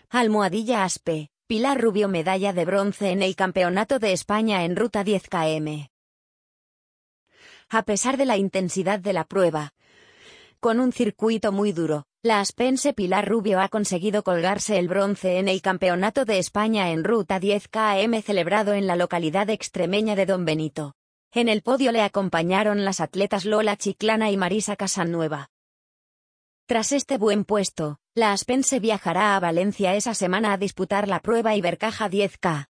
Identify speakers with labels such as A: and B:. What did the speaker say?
A: Almohadilla Aspe, Pilar Rubio medalla de bronce en el Campeonato de España en ruta 10 km. A pesar de la intensidad de la prueba, con un circuito muy duro, la aspense Pilar Rubio ha conseguido colgarse el bronce en el Campeonato de España en ruta 10 km celebrado en la localidad extremeña de Don Benito. En el podio le acompañaron las atletas Lola Chiclana y Marisa Casanueva. Tras este buen puesto, la aspense viajará a Valencia esa semana a disputar la prueba Ibercaja 10K.